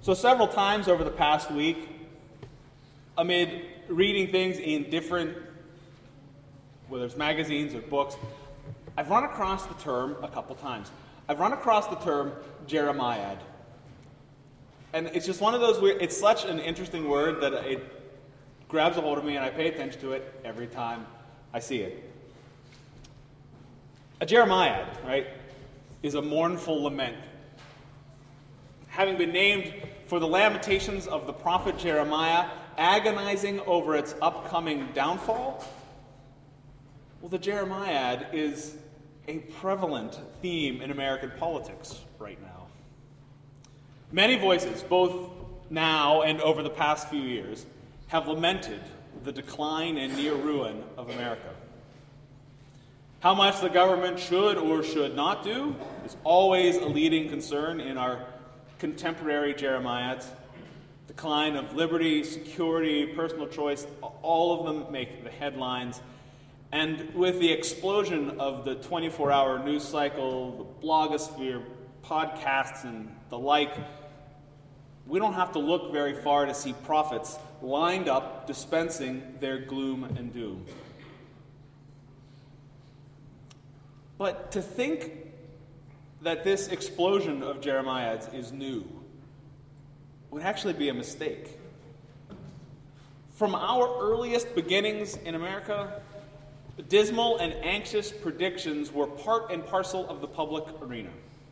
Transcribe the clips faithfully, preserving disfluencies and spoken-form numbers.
So several times over the past week, amid reading things in different, whether it's magazines or books, I've run across the term a couple times. I've run across the term Jeremiad. And it's just one of those weird, it's such an interesting word that it grabs a hold of me and I pay attention to it every time I see it. A Jeremiad, right, is a mournful lament. Having been named for the lamentations of the prophet Jeremiah, agonizing over its upcoming downfall, well, the Jeremiad is a prevalent theme in American politics right now. Many voices, both now and over the past few years, have lamented the decline and near ruin of America. How much the government should or should not do is always a leading concern in our contemporary Jeremiads. Decline of liberty, security, personal choice, all of them make the headlines. And with the explosion of the twenty-four hour news cycle, the blogosphere, podcasts, and the like, we don't have to look very far to see prophets lined up dispensing their gloom and doom. But to think that this explosion of Jeremiads is new would actually be a mistake. From our earliest beginnings in America, dismal and anxious predictions were part and parcel of the public arena.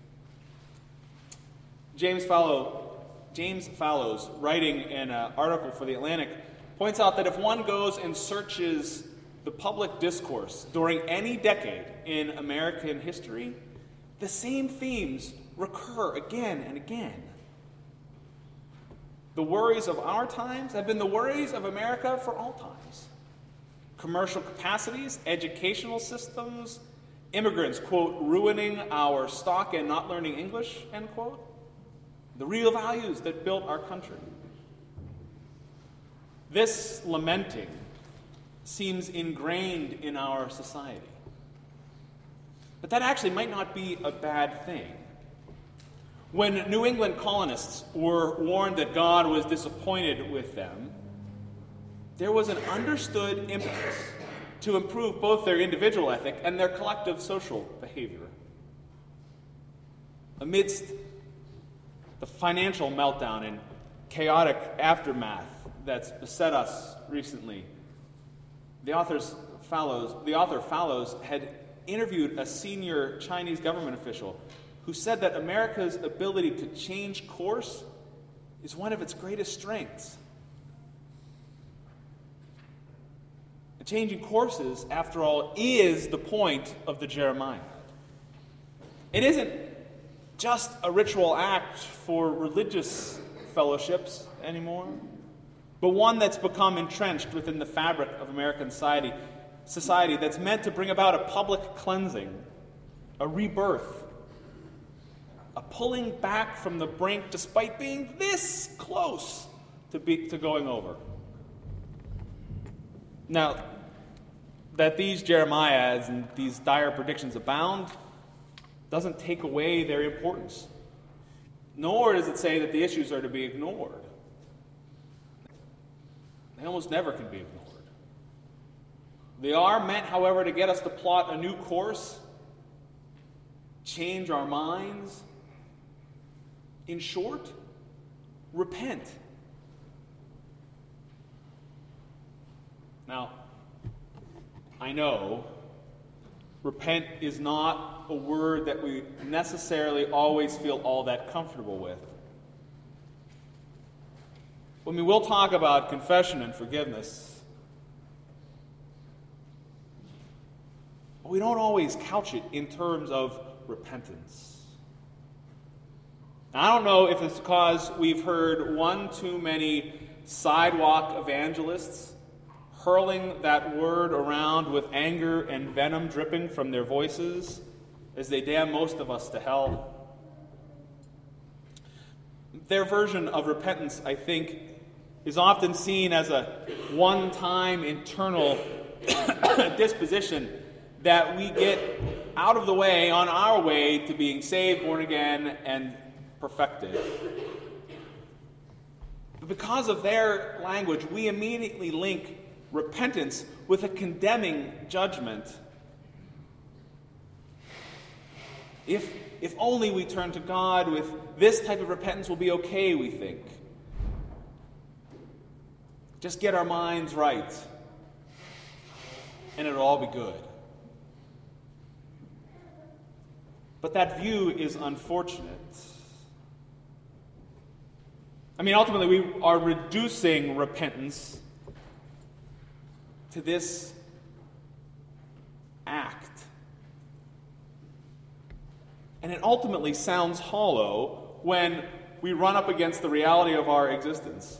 James Fallow, James Fallows, writing in an article for The Atlantic, points out that if one goes and searches the public discourse during any decade in American history, the same themes recur again and again. The worries of our times have been the worries of America for all times. Commercial capacities, educational systems, immigrants, quote, ruining our stock and not learning English, end quote. The real values that built our country. This lamenting seems ingrained in our society. But that actually might not be a bad thing. When New England colonists were warned that God was disappointed with them, there was an understood impetus to improve both their individual ethic and their collective social behavior. Amidst the financial meltdown and chaotic aftermath that's beset us recently, the author's Fallows, the author Fallows had interviewed a senior Chinese government official who said that America's ability to change course is one of its greatest strengths. And changing courses, after all, is the point of the Jeremiad. It isn't just a ritual act for religious fellowships anymore, but one that's become entrenched within the fabric of American society, society that's meant to bring about a public cleansing, a rebirth, a pulling back from the brink despite being this close to, be, to going over. Now, that these Jeremiads and these dire predictions abound doesn't take away their importance, nor does it say that the issues are to be ignored. They almost never can be ignored. They are meant, however, to get us to plot a new course, change our minds. In short, repent. Now, I know repent is not a word that we necessarily always feel all that comfortable with. When we will talk about confession and forgiveness, we don't always couch it in terms of repentance. Now, I don't know if it's because we've heard one too many sidewalk evangelists hurling that word around with anger and venom dripping from their voices as they damn most of us to hell. Their version of repentance, I think, is often seen as a one-time internal disposition that we get out of the way on our way to being saved, born again, and perfected. But because of their language, we immediately link repentance with a condemning judgment. If, if only we turn to God with this type of repentance, will be okay, we think. Just get our minds right, and it'll all be good. But that view is unfortunate. I mean, ultimately, we are reducing repentance to this act. And it ultimately sounds hollow when we run up against the reality of our existence.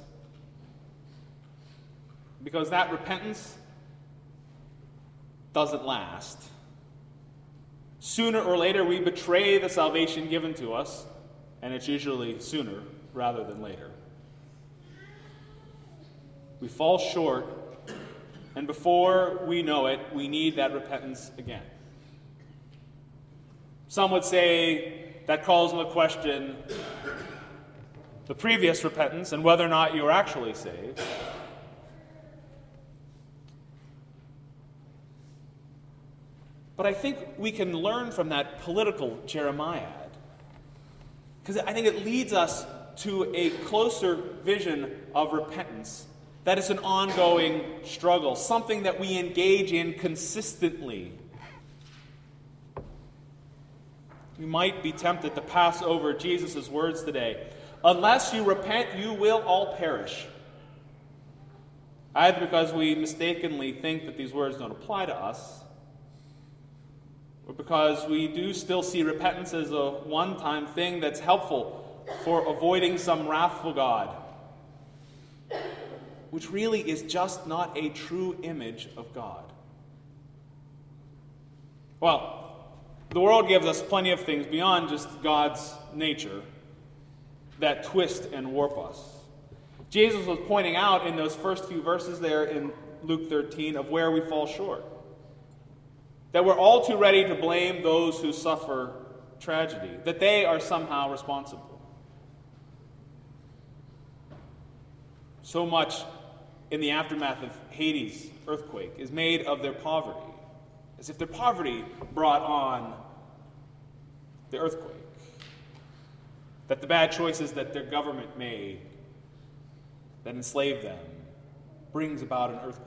Because that repentance doesn't last. Sooner or later, we betray the salvation given to us, and it's usually sooner rather than later. We fall short, and before we know it, we need that repentance again. Some would say that calls into question the previous repentance and whether or not you are actually saved. But I think we can learn from that political Jeremiah, because I think it leads us to a closer vision of repentance. That is an ongoing struggle, something that we engage in consistently. We might be tempted to pass over Jesus' words today. Unless you repent, you will all perish. Either because we mistakenly think that these words don't apply to us, or because we do still see repentance as a one-time thing that's helpful for avoiding some wrathful God, which really is just not a true image of God. Well, the world gives us plenty of things beyond just God's nature that twist and warp us. Jesus was pointing out in those first few verses there in Luke thirteen of where we fall short. That we're all too ready to blame those who suffer tragedy, that they are somehow responsible. So much in the aftermath of Haiti's earthquake is made of their poverty, as if their poverty brought on the earthquake, that the bad choices that their government made that enslaved them brings about an earthquake.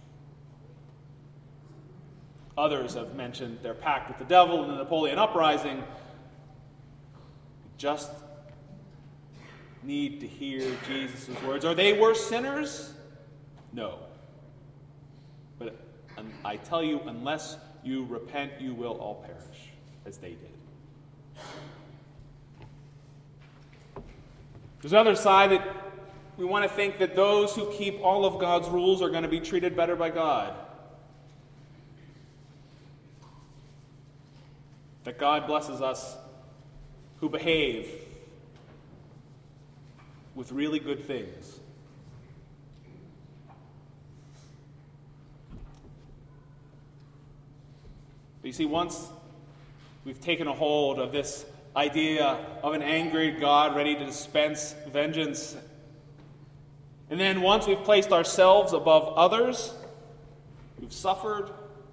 Others have mentioned their pact with the devil in the Napoleon uprising. Just need to hear Jesus' words. Are they worse sinners? No. But I tell you, unless you repent, you will all perish, as they did. There's another side that we want to think that those who keep all of God's rules are going to be treated better by God. That God blesses us who behave with really good things. But you see, once we've taken a hold of this idea of an angry God ready to dispense vengeance, and then once we've placed ourselves above others who've suffered,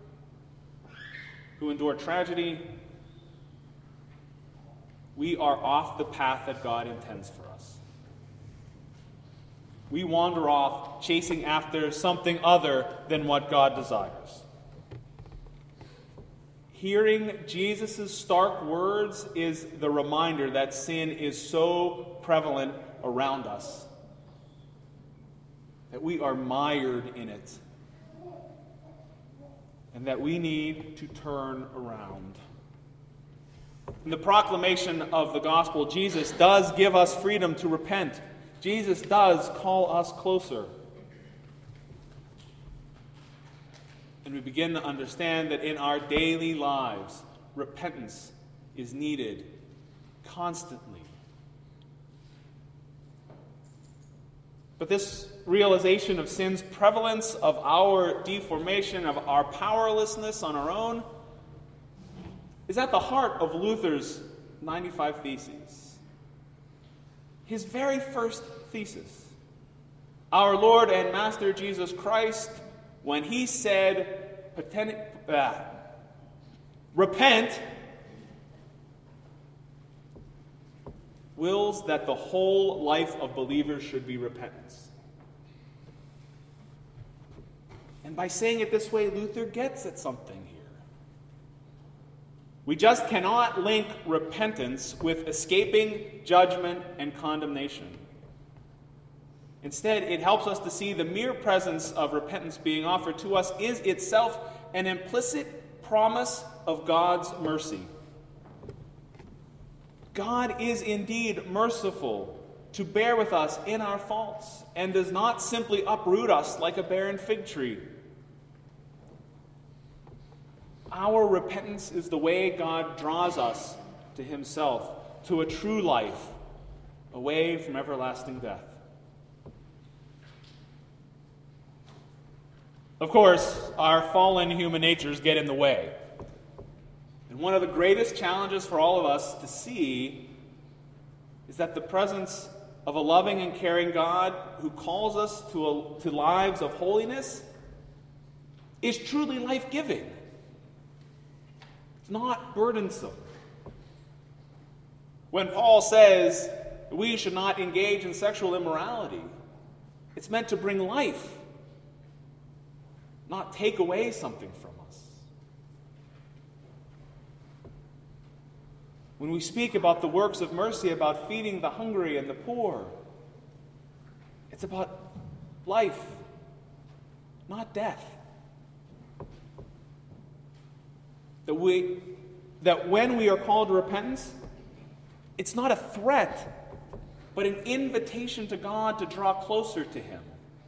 who endure tragedy, we are off the path that God intends for us. We wander off chasing after something other than what God desires. Hearing Jesus' stark words is the reminder that sin is so prevalent around us, that we are mired in it, and that we need to turn around. In the proclamation of the gospel, Jesus does give us freedom to repent. Jesus does call us closer. And we begin to understand that in our daily lives, repentance is needed constantly. But this realization of sin's prevalence, of our deformation, of our powerlessness on our own, is at the heart of Luther's ninety-five Theses. His very first thesis Our Lord and Master Jesus Christ, when he said, "Paten- uh, repent," wills that the whole life of believers should be repentance. And by saying it this way, Luther gets at something here. We just cannot link repentance with escaping judgment and condemnation. Instead, it helps us to see the mere presence of repentance being offered to us is itself an implicit promise of God's mercy. God is indeed merciful to bear with us in our faults and does not simply uproot us like a barren fig tree. Our repentance is the way God draws us to himself, to a true life, away from everlasting death. Of course, our fallen human natures get in the way. And one of the greatest challenges for all of us to see is that the presence of a loving and caring God who calls us to, a, to lives of holiness is truly life-giving. It's not burdensome. When Paul says we should not engage in sexual immorality, it's meant to bring life, not take away something from us. When we speak about the works of mercy, about feeding the hungry and the poor, it's about life, not death. That we, that when we are called to repentance, it's not a threat, but an invitation to God to draw closer to him.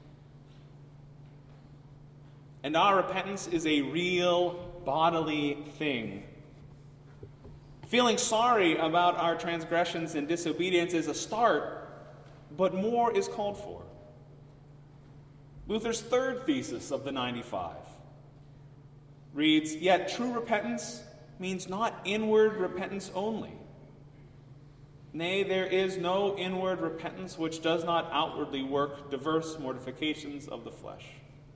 And our repentance is a real bodily thing. Feeling sorry about our transgressions and disobedience is a start, but more is called for. Luther's third thesis of the ninety-five reads, "Yet true repentance means not inward repentance only. Nay, there is no inward repentance which does not outwardly work diverse mortifications of the flesh."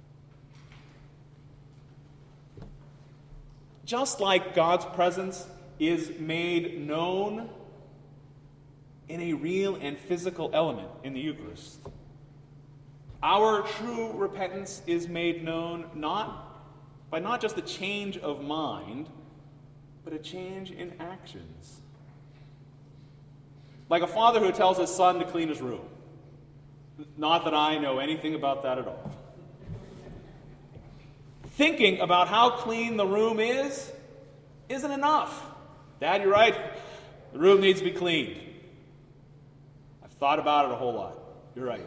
Just like God's presence is made known in a real and physical element in the Eucharist, our true repentance is made known not by not just a change of mind, but a change in actions. Like a father who tells his son to clean his room. Not that I know anything about that at all. Thinking about how clean the room is isn't enough. Dad, you're right. The room needs to be cleaned. I've thought about it a whole lot. You're right.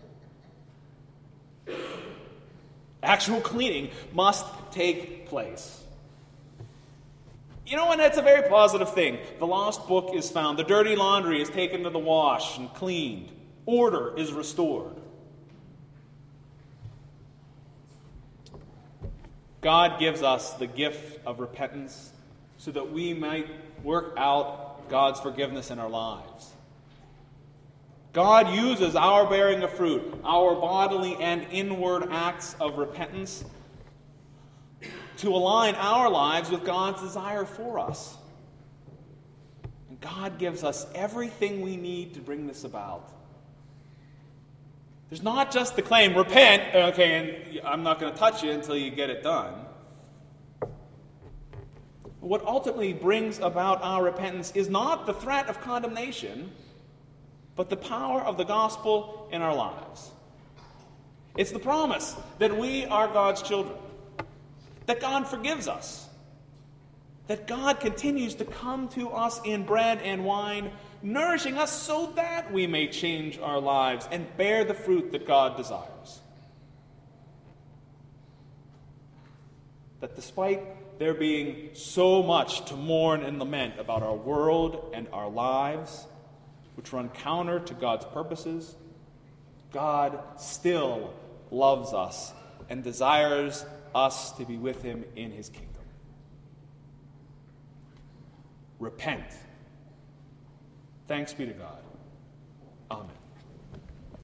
Actual cleaning must take place. You know, and that's a very positive thing. The lost book is found. The dirty laundry is taken to the wash and cleaned. Order is restored. God gives us the gift of repentance so that we might work out God's forgiveness in our lives. God uses our bearing of fruit, our bodily and inward acts of repentance, to align our lives with God's desire for us. And God gives us everything we need to bring this about. There's not just the claim, repent, okay, and I'm not going to touch you until you get it done. What ultimately brings about our repentance is not the threat of condemnation, but the power of the gospel in our lives. It's the promise that we are God's children, that God forgives us, that God continues to come to us in bread and wine, nourishing us so that we may change our lives and bear the fruit that God desires. That despite there being so much to mourn and lament about our world and our lives, which run counter to God's purposes, God still loves us and desires us to be with him in his kingdom. Repent. Thanks be to God. Amen.